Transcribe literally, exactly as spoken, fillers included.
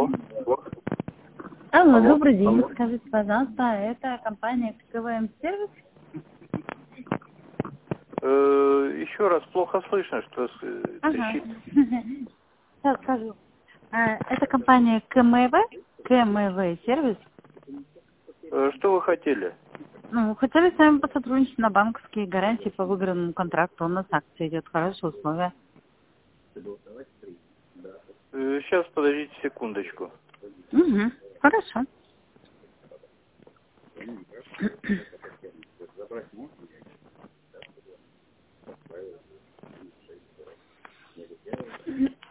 Алло. Алло, Алло. добрый день. Алло. Скажите, пожалуйста, это компания КВМ Сервис? Э, еще раз, плохо слышно, что с- Ага. трещит. Сейчас скажу. А, Это компания КМВ, КМВ Сервис. Э, что вы хотели? Ну, хотели с вами посотрудничать на банковские гарантии по выигранному контракту. У нас акция идет, хорошие условия. Э, сейчас, подождите секундочку. Угу. Хорошо.